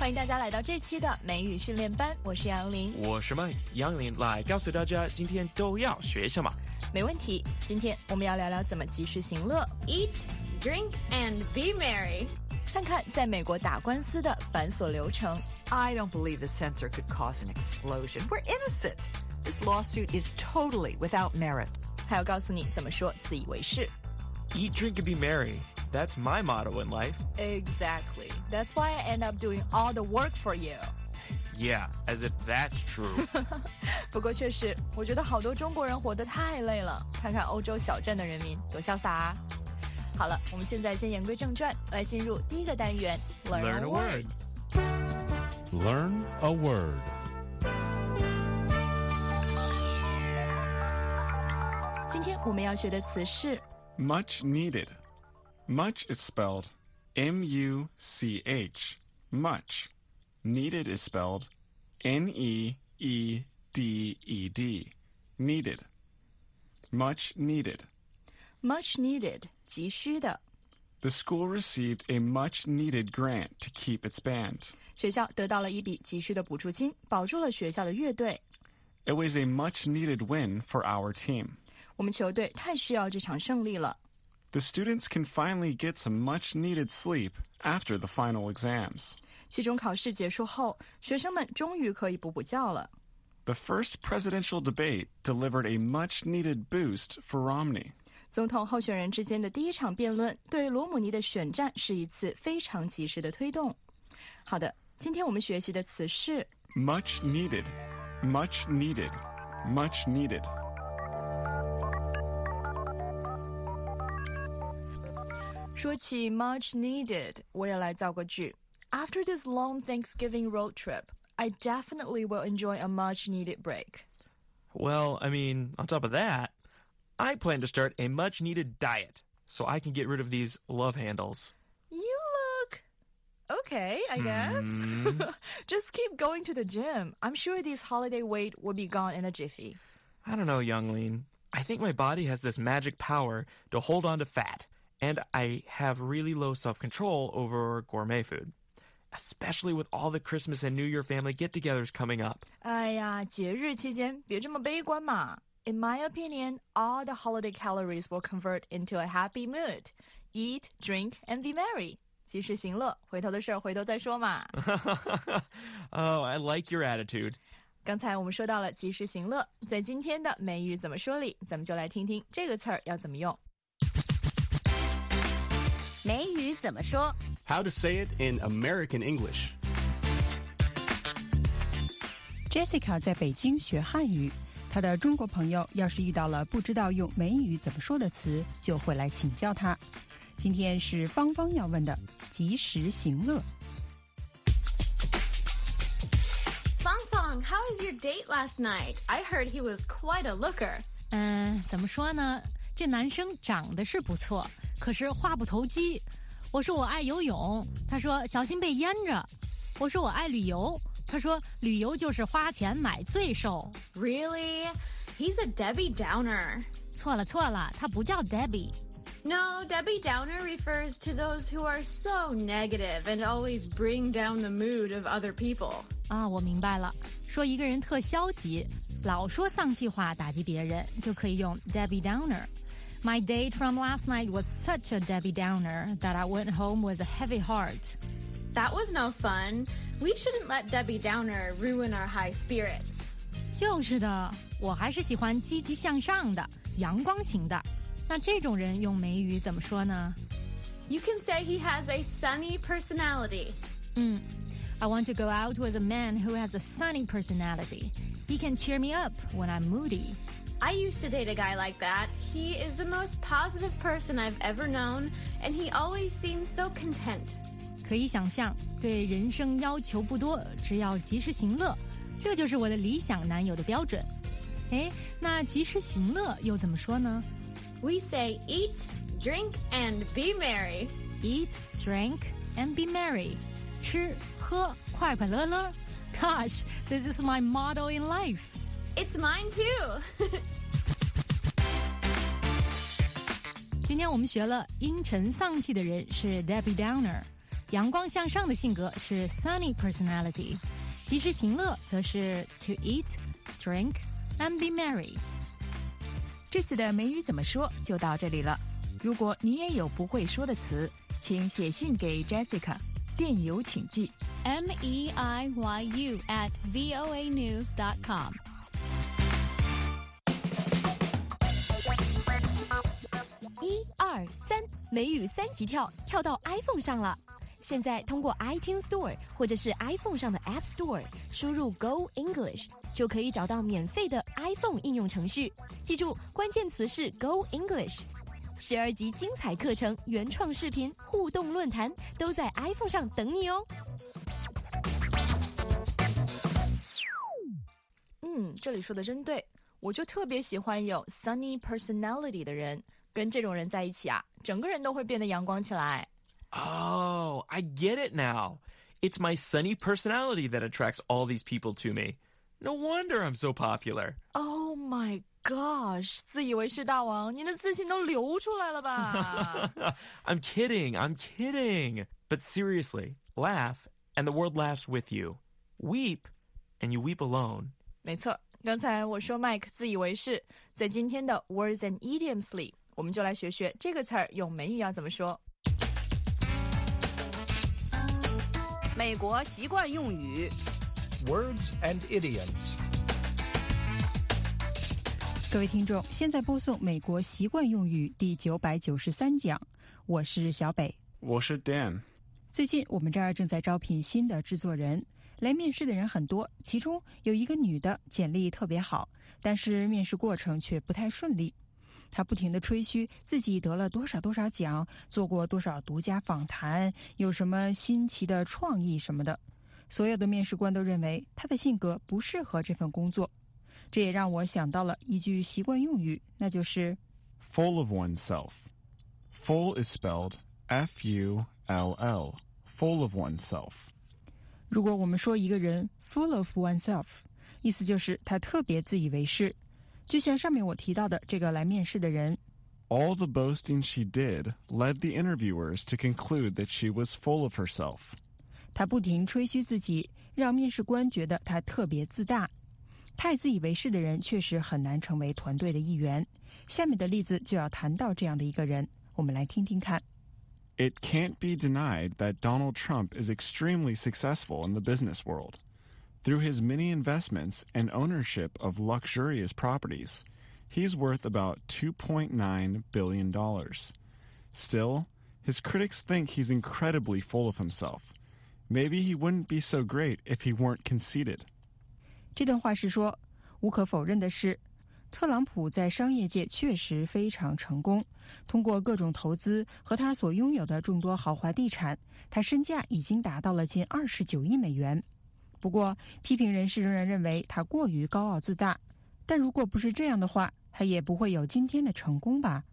欢迎大家来到这期的美语训练班，我是杨林。 我是麦杨林，来告诉大家今天都要学什么。 没问题，今天我们要聊聊怎么及时行乐 Eat, drink, and be merry. 看看在美国打官司的繁琐流程。 I don't believe the censor could cause an explosion. We're innocent. This lawsuit is totally without merit. 还要告诉你怎么说自以为是。 Eat, drink, and be merry. That's my motto in life. Exactly. That's why I end up doing all the work for you. Yeah, as if that's true. 不过确实，我觉得好多中国人活得太累了，看看欧洲小镇的人民多潇洒啊。好了，我们现在先言归正传，来进入第一个单元 Learn a word. Learn a word. 今天我们要学的词是 Much needed. Much is spelled M-U-C-H. Much. Needed is spelled N-E-E-D-E-D. Needed. Much needed. much needed 急需的。 The school received a much-needed grant to keep its band. 学校得到了一笔急需的补助金，保住了学校的乐队。 It was a much-needed win for our team. 我们球队太需要这场胜利了。 The students can finally get some much-needed sleep after the final exams. 期中考试结束后，学生们终于可以补补觉了。 The first presidential debate delivered a much-needed boost for Romney. 总统候选人之间的第一场辩论对罗姆尼的选战是一次非常及时的推动。好的，今天我们学习的词是 Much needed. Much needed. Much needed. 说起 much needed， 我也来造个句。After this long Thanksgiving road trip, I definitely will enjoy a much needed break. Well, I mean, on top of that, I plan to start a much-needed diet so I can get rid of these love handles. You look okay, I guess. Just keep going to the gym. I'm sure this holiday weight will be gone in a jiffy. I don't know, Youngling. I think my body has this magic power to hold on to fat, and I have really low self-control over gourmet food, especially with all the Christmas and New Year family get-togethers coming up. 哎呀，节日期间别这么悲观嘛。In my opinion, all the holiday calories will convert into a happy mood. Eat, drink, and be merry. 及时行乐，回头的事儿回头再说嘛。 Oh, I like your attitude. 刚才我们说到了及时行乐，在今天的美语怎么说里，咱们就来听听这个词儿要怎么用。 美语怎么说 How to say it in American English. Jessica 在北京学汉语，她的中国朋友要是遇到了不知道用美语怎么说的词，就会来请教她。今天是芳芳要问的及时行乐。 Fang Fang, how was your date last night? I heard he was quite a looker. 怎么说呢？这男生长得是不错，可是话不投机。我说我爱游泳，他说小心被淹着。我说我爱旅游，他说旅游就是花钱买罪受。 Really? He's a Debbie Downer. 错了，他不叫 Debbie。 No, Debbie Downer refers to those who are so negative and always bring down the mood of other people. 啊，我明白了，说一个人特消极，老说丧气话打击别人，就可以用 Debbie Downer。My date from last night was such a Debbie Downer that I went home with a heavy heart. That was no fun. We shouldn't let Debbie Downer ruin our high spirits. 就是的，我还是喜欢积极向上的、阳光型的。那这种人用美语怎么说呢？ You can say he has a sunny personality. I want to go out with a man who has a sunny personality. He can cheer me up when I'm moody. I used to date a guy like that. He is the most positive person I've ever known, and he always seems so content. 可以想象，对人生要求不多，只要及时行乐，这就是我的理想男友的标准。诶，那及时行乐又怎么说呢？ We say eat, drink, and be merry. Eat, drink, and be merry. 吃喝快快乐乐。Gosh, this is my motto in life. It's mine too. 今天我们学了阴沉丧气的人是 Debbie Downer， 阳光向上的性格是 sunny personality， 及时行乐则是 to eat, drink, and be merry。 这次的美语怎么说就到这里了。如果你也有不会说的词，请写信给 Jessica， 电邮请寄 meiyu@voanews.com。 1、2、3，美语3级跳，跳到 iPhone 上了。现在通过 iTunes Store 或者是 iPhone 上的 App Store 输入 Go English， 就可以找到免费的 iPhone 应用程序。记住，关键词是 Go English。12集精彩课程、原创视频、互动论坛都在 iPhone 上等你哦。 这里说的真对，我就特别喜欢有 sunny personality 的人，跟这种人在一起啊，整个人都会变得阳光起来。 Oh, I get it now. It's my sunny personality that attracts all these people to me. No wonder I'm so popular. Oh my gosh, 自以为是大王，您的自信都流出来了吧？ I'm kidding. But seriously, laugh and the world laughs with you. Weep and you weep alone. 没错，刚才我说 Mike 自以为是，在今天的 Words and Idioms 里，我们就来学学这个词儿用美语要怎么说。 美国习惯用语 Words and Idioms。 各位听众，现在播送美国习惯用语第993讲，我是小北， 我是 Dan。 最近我们这儿正在招聘新的制作人，来面试的人很多，其中有一个女的简历特别好，但是面试过程却不太顺利。她不停地吹嘘自己得了多少多少奖，做过多少独家访谈，有什么新奇的创意什么的。所有的面试官都认为她的性格不适合这份工作。这也让我想到了一句习惯用语，那就是 full of oneself. Full is spelled F-U-L-L. Full of oneself. 如果我们说一个人 full of oneself， 意思就是他特别自以为是。就像上面我提到的这个来面试的人， All the boasting she did led the interviewers to conclude that she was full of herself. 他不停吹嘘自己，让面试官觉得他特别自大。太自以为是的人确实很难成为团队的一员。下面的例子就要谈到这样的一个人，我们来听听看。 It can't be denied that Donald Trump is extremely successful in the business world. Through his many investments and ownership of luxurious properties, he's worth about $2.9 billion. Still, his critics think he's incredibly full of himself. Maybe he wouldn't be so great if he weren't conceited. 这段话是说，无可否认的是，特朗普在商业界确实非常成功。通过各种投资和他所拥有的众多豪华地产，他身价已经达到了近29亿美元。不过，批评人士仍然认为他过于高傲自大。但如果不是这样的话，他也不会有今天的成功吧。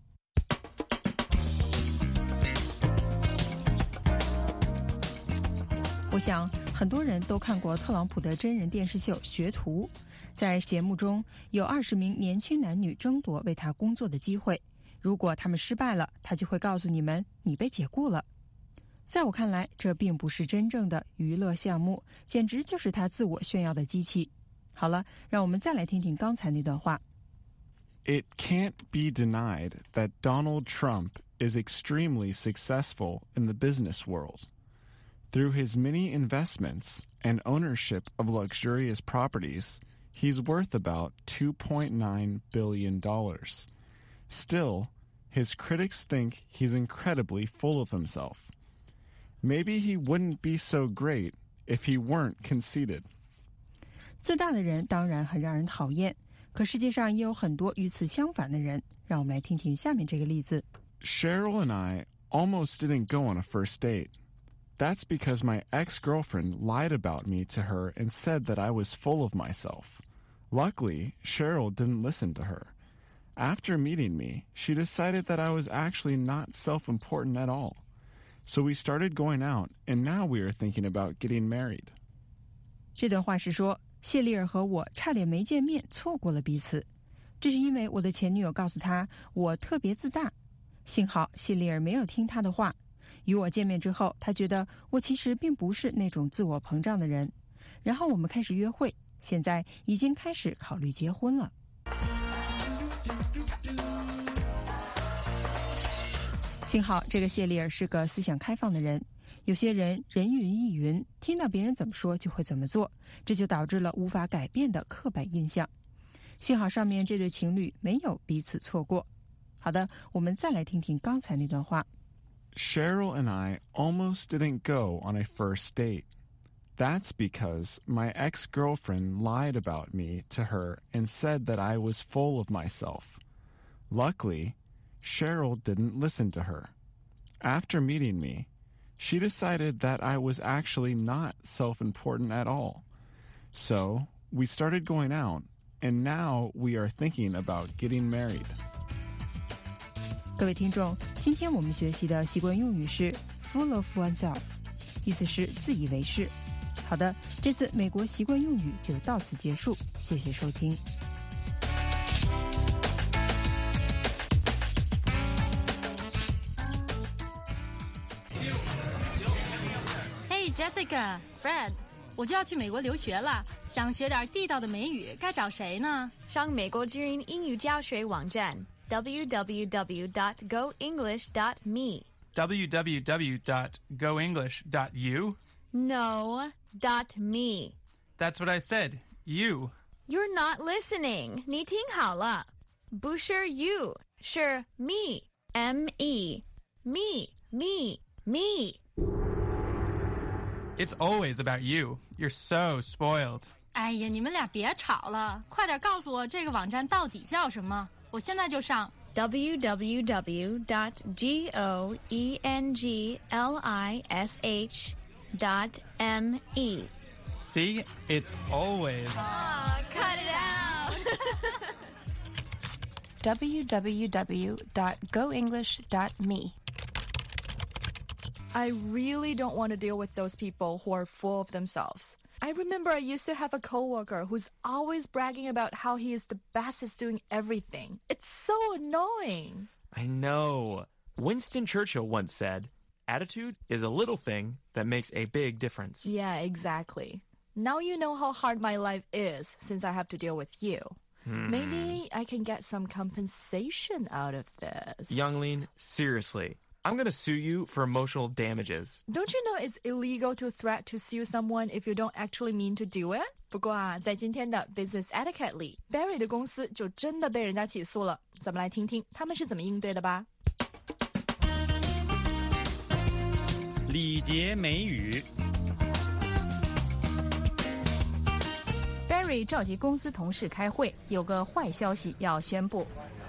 我想很多人都看过特朗普的真人电视秀《学徒》，在节目中有20名年轻男女争夺为他工作的机会，如果他们失败了，他就会告诉你们你被解雇了。在我看来，这并不是真正的娱乐项目，简直就是他自我炫耀的机器。好了，让我们再来听听刚才那段话。 It can't be denied that Donald Trump is extremely successful in the business world. Through his many investments and ownership of luxurious properties, he's worth about $2.9 billion. Still, his critics think he's incredibly full of himself. Maybe he wouldn't be so great if he weren't conceited. 自大的人当然很让人讨厌，可世界上也有很多与此相反的人。让我们来听听下面这个例子。 Cheryl and I almost didn't go on a first date. That's because my ex-girlfriend lied about me to her and said that I was full of myself. Luckily, Cheryl didn't listen to her. After meeting me, she decided that I was actually not self-important at all. So we started going out, and now we are thinking about getting married. 这段话是说，谢丽尔和我差点没见面，错过了彼此。这是因为我的前女友告诉他我特别自大。幸好谢丽尔没有听他的话。 与我见面之后，他觉得我其实并不是那种自我膨胀的人。然后我们开始约会，现在已经开始考虑结婚了。幸好这个谢丽尔是个思想开放的人。有些人人云亦云，听到别人怎么说就会怎么做，这就导致了无法改变的刻板印象。幸好上面这对情侣没有彼此错过。好的，我们再来听听刚才那段话。 Cheryl and I almost didn't go on a first date. That's because my ex-girlfriend lied about me to her and said that I was full of myself. Luckily, Cheryl didn't listen to her. After meeting me, she decided that I was actually not self-important at all. So, we started going out, and now we are thinking about getting married. 各位听众，今天我们学习的习惯用语是 full of oneself， 意思是自以为是。好的，这次美国习惯用语就到此结束，谢谢收听。 Hey Jessica, Fred， 我就要去美国留学了，想学点地道的美语，该找谁呢？ 上美国之音英语教学网站 www.goenglish.me www.goenglish.u No, .me. That's what I said. You. You're not listening. 你听好了，不是 you， 是 me. M-E. Me, me, me. It's always about you. You're so spoiled. 哎呀，你们俩别吵了，快点告诉我这个网站到底叫什么，我现在就上。 www.goenglish.me See? It's always. Oh, cut it out. www.goenglish.me I really don't want to deal with those people who are full of themselves. I remember I used to have a coworker who's always bragging about how he is the best at doing everything. It's so annoying. I know. Winston Churchill once said, attitude is a little thing that makes a big difference. Yeah, exactly. Now you know how hard my life is since I have to deal with you. Maybe I can get some compensation out of this. Youngling, seriously. I'm going to sue you for emotional damages. Don't you know it's illegal to threat to sue someone if you don't actually mean to do it? 不过啊，在今天的 Business Etiquette 里 Barry 的公司就真的被人家起诉了。咱们来听听他们是怎么应对的吧。 礼节美语。 Barry 召集公司同事开会，有个坏消息要宣布。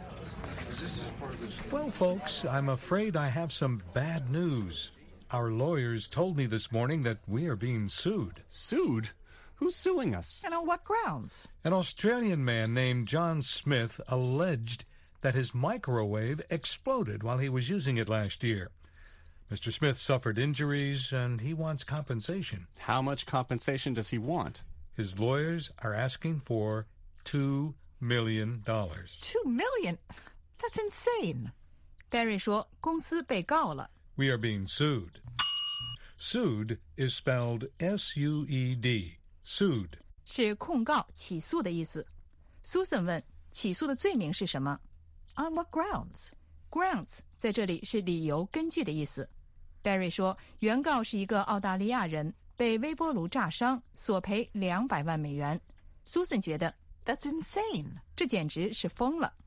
Well, folks, I'm afraid I have some bad news. Our lawyers told me this morning that we are being sued. Sued? Who's suing us? And on what grounds? An Australian man named John Smith alleged that his microwave exploded while he was using it last year. Mr. Smith suffered injuries, and he wants compensation. How much compensation does he want? His lawyers are asking for $2 million. $2 million? That's insane. Barry 说公司被告了。 We are being sued. Sued is spelled S-U-E-D. Sued. 是控告、起诉的意思。Susan 问，起诉的罪名是什么？ On what grounds? Grounds 在这里是理由、根据的意思。Barry 说，原告是一个澳大利亚人，被微波炉炸伤，索赔200万美元。Susan 觉得 That's insane. 这简直是疯了。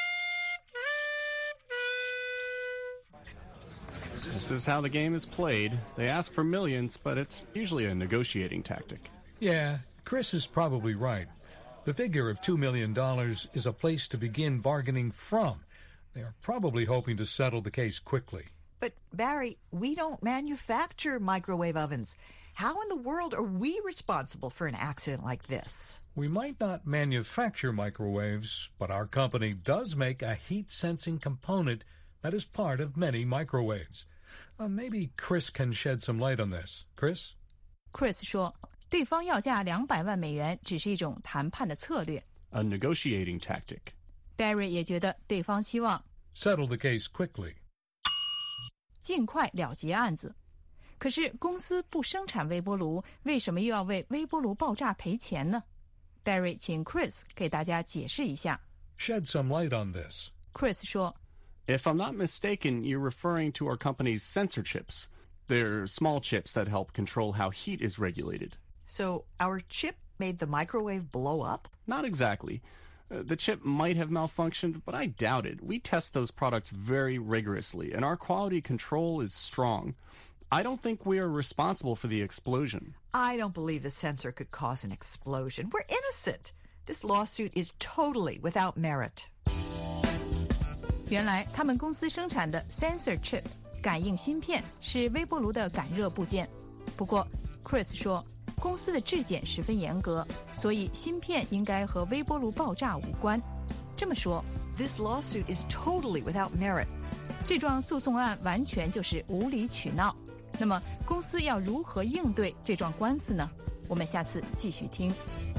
This is how the game is played. They ask for millions, but it's usually a negotiating tactic. Yeah, Chris is probably right. The figure of $2 million is a place to begin bargaining from. They are probably hoping to settle the case quickly. But, Barry, we don't manufacture microwave ovens. How in the world are we responsible for an accident like this? We might not manufacture microwaves, but our company does make a heat-sensing component that is part of many microwaves. Maybe Chris can shed some light on this. Chris? Chris 说，对方要价200万美元只是一种谈判的策略。 A negotiating tactic. Barry 也觉得对方希望 settle the case quickly. 尽快了结案子。可是公司不生产微波炉，为什么又要为微波炉爆炸赔钱呢？ Barry 请 Chris 给大家解释一下。 Shed some light on this. Chris 说 If I'm not mistaken, you're referring to our company's sensor chips. They're small chips that help control how heat is regulated. So our chip made the microwave blow up? Not exactly. The chip might have malfunctioned, but I doubt it. We test those products very rigorously, and our quality control is strong. I don't think we are responsible for the explosion. I don't believe the sensor could cause an explosion. We're innocent. This lawsuit is totally without merit. 原来他们公司生产的 sensor chip 感应芯片是微波炉的感热部件。不过 Chris 说，公司的质检十分严格，所以芯片应该和微波炉爆炸无关。这么说 This lawsuit is totally without merit. 这桩诉讼案完全就是无理取闹。那么公司要如何应对这桩官司呢？我们下次继续听。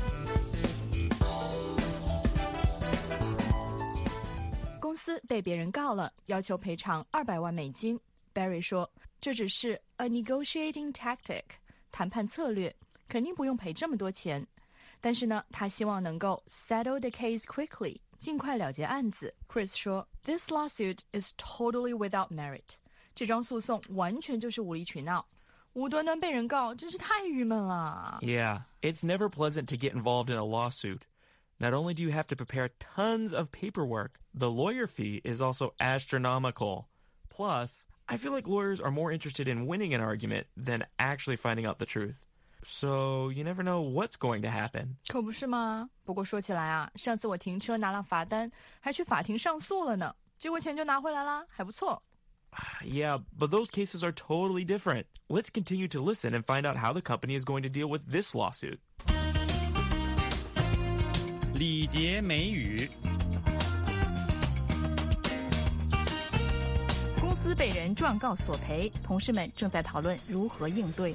公司被别人告了，要求赔偿200万美金。Barry 说，这只是 a negotiating tactic， 谈判策略，肯定不用赔这么多钱。但是呢，他希望能够 settle the case quickly， 尽快了结案子。Chris 说 ，This lawsuit is totally without merit。这桩诉讼完全就是无理取闹，无端端被人告，真是太郁闷了。 Yeah, it's never pleasant to get involved in a lawsuit. Not only do you have to prepare tons of paperwork, the lawyer fee is also astronomical. Plus, I feel like lawyers are more interested in winning an argument than actually finding out the truth. So you never know what's going to happen. 可不是吗？不过说起来啊，上次我停车拿了罚单，还去法庭上诉了呢，结果钱就拿回来啦，还不错。 Yeah, but those cases are totally different. Let's continue to listen and find out how the company is going to deal with this lawsuit. 礼节美语。 公司被人状告索赔，同事们正在讨论如何应对。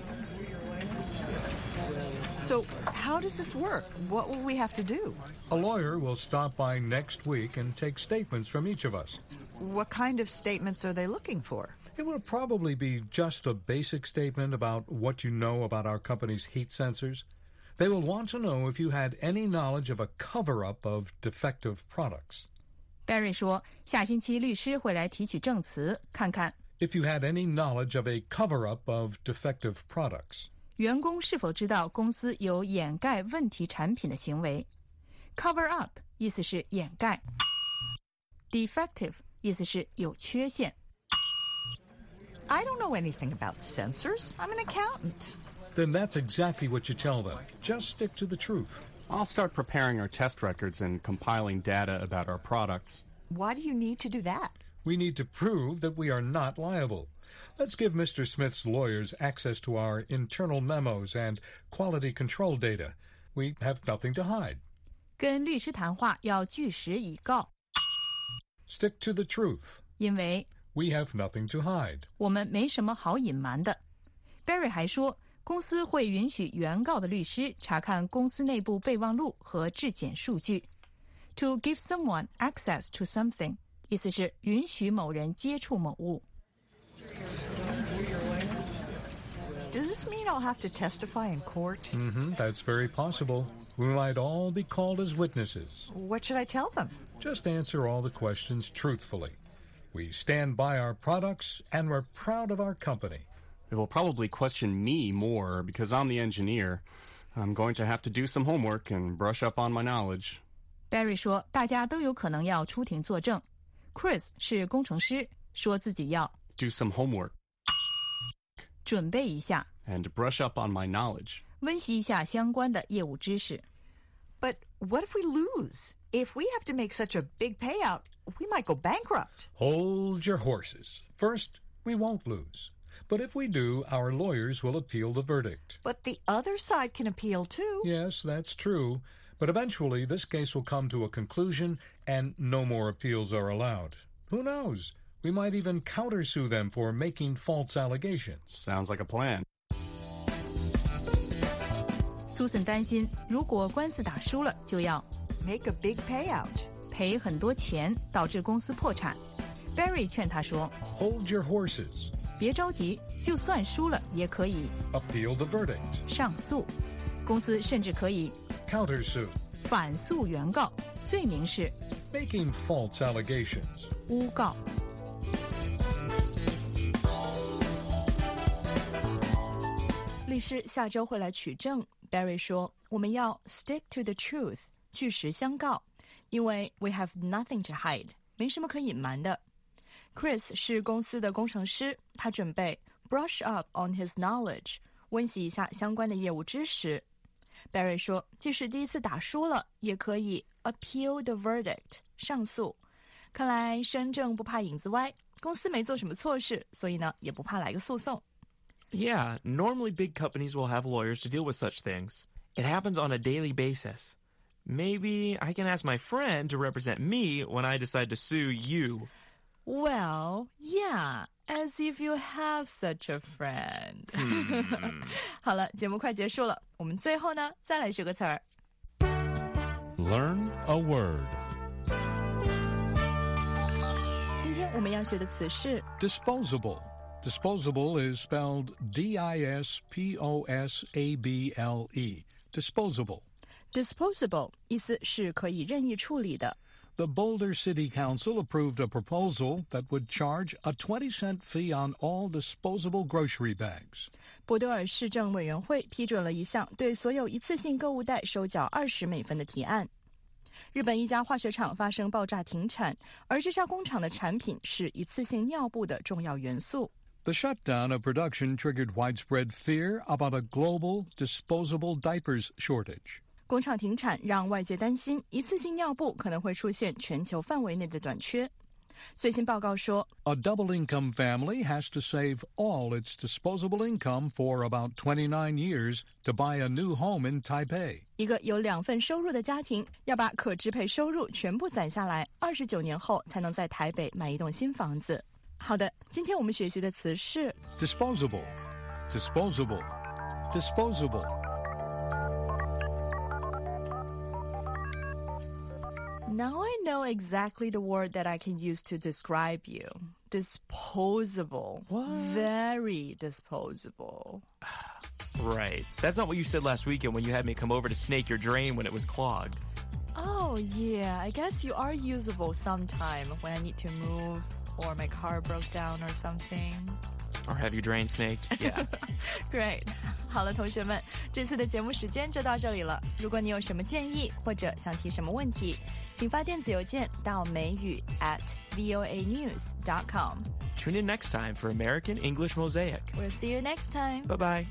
So how does this work? What will we have to do? A lawyer will stop by next week and take statements from each of us. What kind of statements are they looking for? It will probably be just a basic statement about what you know about our company's heat sensors. They will want to know if you had any knowledge of a cover-up of defective products. Barry 说，下星期律师会来提取证词，看看 If you had any knowledge of a cover-up of defective products. 员工是否知道公司有掩盖问题产品的行为。Cover up 意思是掩盖， defective 意思是有缺陷。 I don't know anything about sensors. I'm an accountant. Then that's exactly what you tell them. Just stick to the truth. I'll start preparing our test records and compiling data about our products. Why do you need to do that? We need to prove that we are not liable. Let's give Mr. Smith's lawyers access to our internal memos and quality control data. We have nothing to hide. 跟律师谈话要据实以告， Stick to the truth. 因为 We have nothing to hide. 我们没什么好隐瞒的。Barry 还说，公司会允许原告的律师查看公司内部备忘录和质检数据。To give someone access to something 意思是允许某人接触某物。 Does this mean I'll have to testify in court? That's very possible. We might all be called as witnesses. What should I tell them? Just answer all the questions truthfully. We stand by our products, and we're proud of our company. They will probably question me more because I'm the engineer. I'm going to have to do some homework and brush up on my knowledge. Barry 说，大家都有可能要出庭作证。Chris 是工程师，说自己要 Do some homework 准备一下， and brush up on my knowledge. 温习一下相关的业务知识。 But what if we lose? If we have to make such a big payout, we might go bankrupt. Hold your horses. First, we won't lose. But if we do, our lawyers will appeal the verdict. But the other side can appeal too. Yes, that's true. But eventually, this case will come to a conclusion, and no more appeals are allowed. Who knows? We might even countersue them for making false allegations. Sounds like a plan. Susan 担心，如果官司打输了，就要 Make a big payout. 赔很多钱，导致公司破产。Barry 劝他说 Hold your horses. 别着急，就算输了也可以 appeal the verdict, 上诉。公司甚至可以 countersue, 反诉原告，罪名是 making false allegations. 诬告。 律师下周会来取证。Barry 说，我们要 stick to the truth， 据实相告，因为 we have nothing to hide， 没什么可隐瞒的。Chris 是公司的工程师，他准备 brush up on his knowledge， 温习一下相关的业务知识。Barry 说，即使第一次打输了，也可以 appeal the verdict， 上诉。看来身正不怕影子歪，公司没做什么错事，所以呢，也不怕来个诉讼。 Yeah, normally big companies will have lawyers to deal with such things. It happens on a daily basis. Maybe I can ask my friend to represent me when I decide to sue you. Well, yeah, as if you have such a friend. 好了，节目快结束了，我们最后呢，再来学个词儿。 Learn a word. 今天我们要学的词是 disposable.Disposable is spelled D-I-S-P-O-S-A-B-L-E. Disposable. Disposable 意思是可以任意处理的。 The Boulder City Council approved a proposal that would charge a 20-cent fee on all disposable grocery bags. 波德尔市政委员会批准了一项对所有一次性购物袋收缴20美分的提案。日本一家化学厂发生爆炸停产，而这家工厂的产品是一次性尿布的重要元素。 The shutdown of production triggered widespread fear about a global disposable diapers shortage. 工厂停产让外界担心一次性尿布可能会出现全球范围内的短缺。最新报告说 A double-income family has to save all its disposable income for about 29 years to buy a new home in Taipei. 一个有2份收入的家庭要把可支配收入全部攒下来，29年后才能在台北买一栋新房子。好的，今天我们学习的词是 disposable, disposable, disposable. Now I know exactly the word that I can use to describe you. Disposable. What? Very disposable. Right. That's not what you said last weekend when you had me come over to snake your drain when it was clogged. Oh, yeah. I guess you are usable sometime when I need to move or my car broke down or something. Or have your drain snaked? Yeah. Great. 好了，同学们，这次的节目时间就到这里了。如果你有什么建议或者想提什么问题，请发电子邮件到美语@voanews.com. Tune in next time for American English Mosaic. We'll see you next time. Bye-bye.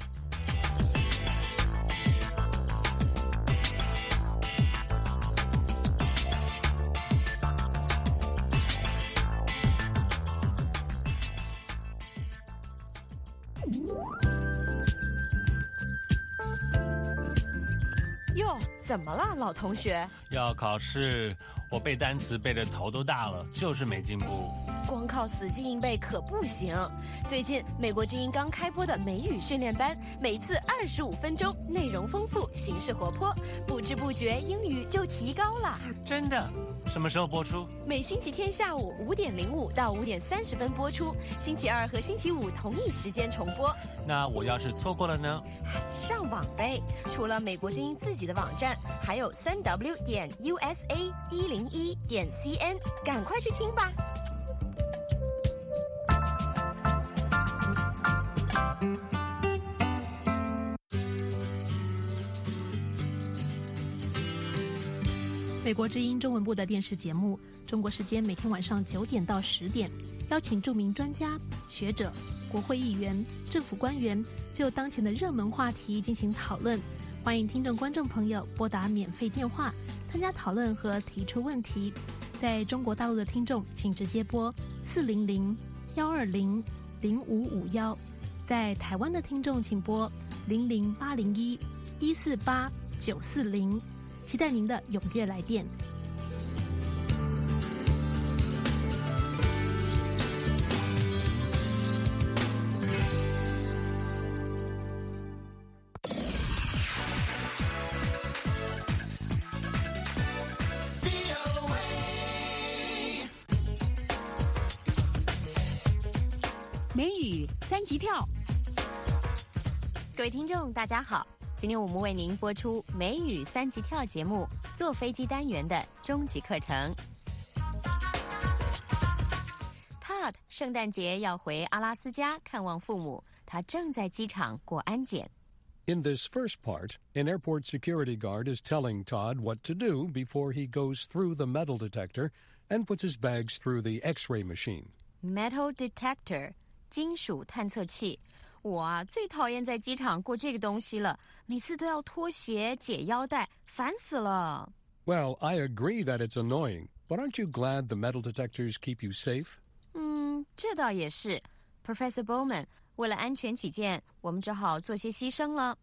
哟，怎么了，老同学？ 要考试，我背单词背得头都大了，就是没进步。 光靠死记硬背可不行。最近美国之音刚开播的美语训练班，每次25分钟，内容丰富，形式活泼，不知不觉英语就提高了。 真的？什么时候播出？ 每星期天下午5点05到5点30分播出，星期二和星期五同一时间重播。 那我要是错过了呢？ 上网呗！除了美国之音自己的网站，还有3w.usa101.cn，赶快去听吧！ 美国之音中文部的电视节目，中国时间每天晚上9点到10点，邀请著名专家、学者、国会议员、政府官员就当前的热门话题进行讨论。欢迎听众观众朋友拨打免费电话参加讨论和提出问题。在中国大陆的听众请直接拨400-120-0551，在台湾的听众请拨00801-148-940，期待您的踊跃来电。 美语三级跳。 各位听众，大家好，今天我们为您播出美语三级跳节目坐飞机单元的终极课程。Todd 圣诞节要回阿拉斯加看望父母，他正在机场过安检。 In this first part, an airport security guard is telling Todd what to do before he goes through the metal detector and puts his bags through the X-ray machine. Metal detector 金属探测器。我最讨厌在机场过这个东西了，每次都要脱鞋解腰带，烦死了。 Well, I agree that it's annoying, but aren't you glad the metal detectors keep you safe? 这倒也是。Professor Bowman， 为了安全起见，我们只好做些牺牲了。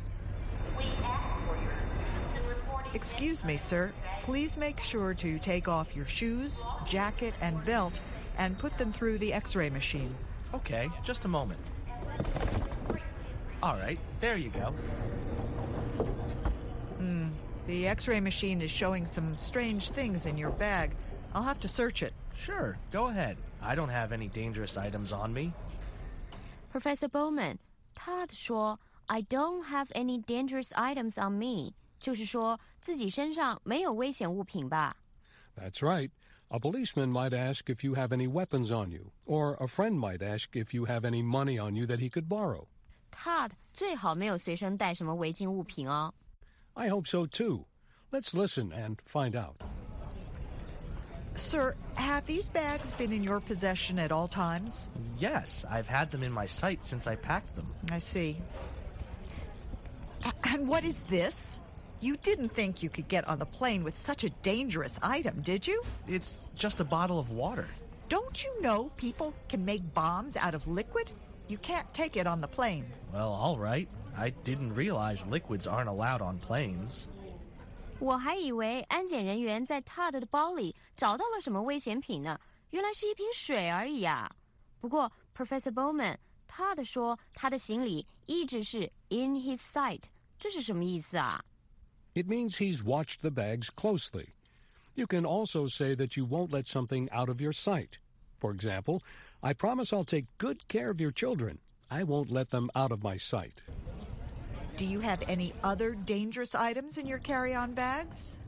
Excuse me, sir. Please make sure to take off your shoes, jacket, and belt and put them through the X-ray machine. Okay, just a moment. All right, there you go. The X-ray machine is showing some strange things in your bag. I'll have to search it. Sure, go ahead. I don't have any dangerous items on me. Professor Bowman, Todd 说 I don't have any dangerous items on me， 就是说自己身上没有危险物品吧。 That's right. A policeman might ask if you have any weapons on you, or a friend might ask if you have any money on you that he could borrow. Todd 最好没有随身带什么违禁物品哦。 I hope so too. Let's listen and find out. Sir, have these bags been in your possession at all times? Yes, I've had them in my sight since I packed them. I see. And what is this? You didn't think you could get on the plane with such a dangerous item, did you? It's just a bottle of water. Don't you know people can make bombs out of liquid? You can't take it on the plane. Well, all right. I didn't realize liquids aren't allowed on planes. 我还以为安检人员在 Todd 的包里找到了什么危险品呢，原来是一瓶水而已啊。不过 Professor Bowman， Todd 说他的行李一直是 in his sight， 这是什么意思啊？ It means he's watched the bags closely. You can also say that you won't let something out of your sight. For example, I promise I'll take good care of your children. I won't let them out of my sight. Do you have any other dangerous items in your carry-on bags?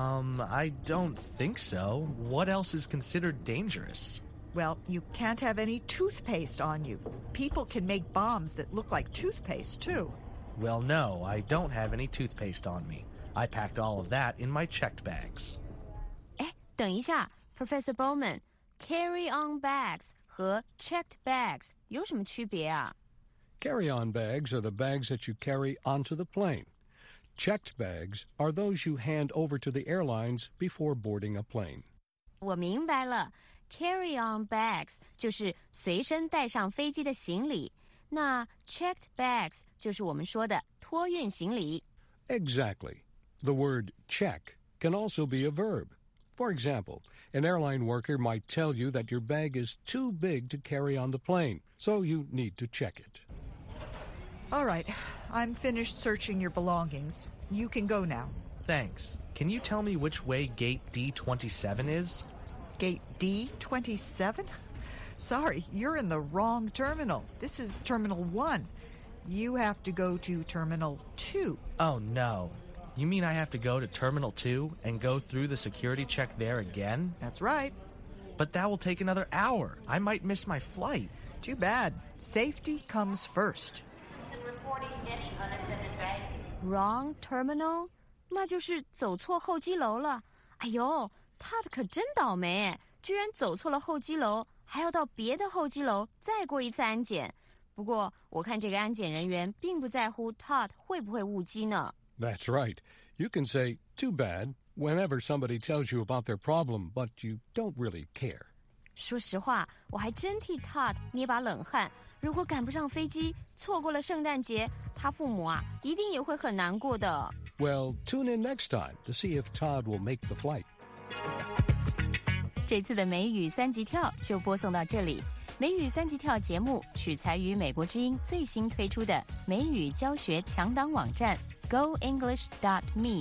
I don't think so. What else is considered dangerous? Well, you can't have any toothpaste on you. People can make bombs that look like toothpaste, too. Well, no, I don't have any toothpaste on me. I packed all of that in my checked bags. 哎，等一下 ，Professor Bowman， carry-on bags 和 checked bags 有什么区别啊？ Carry-on bags are the bags that you carry onto the plane. Checked bags are those you hand over to the airlines before boarding a plane. 我明白了 ，carry-on bags 就是随身带上飞机的行李，那 checked bags 就是我们说的托运行李。 Exactly. The word check can also be a verb. For example, an airline worker might tell you that your bag is too big to carry on the plane, so you need to check it. All right, I'm finished searching your belongings. You can go now. Thanks. Can you tell me which way gate D27 is? Gate D27? Sorry, you're in the wrong terminal. This is Terminal 1. You have to go to Terminal 2. Oh, no. You mean I have to go to Terminal 2 and go through the security check there again? That's right. But that will take another hour. I might miss my flight. Too bad. Safety comes first. Wrong terminal？ 那就是走错候机楼了。哎呦 ，Todd 可真倒霉，居然走错了候机楼，还要到别的候机楼再过一次安检。不过我看这个安检人员并不在乎 Todd 会不会误机呢。 That's right. You can say, too bad, whenever somebody tells you about their problem, but you don't really care. 说实话，我还真替 Todd 捏把冷汗。如果赶不上飞机，错过了圣诞节，他父母啊，一定也会很难过的。 Well, tune in next time to see if Todd will make the flight. 这次的美语三级跳就播送到这里。美语三级跳节目取材于美国之音最新推出的美语教学强档网站 GoEnglish.me。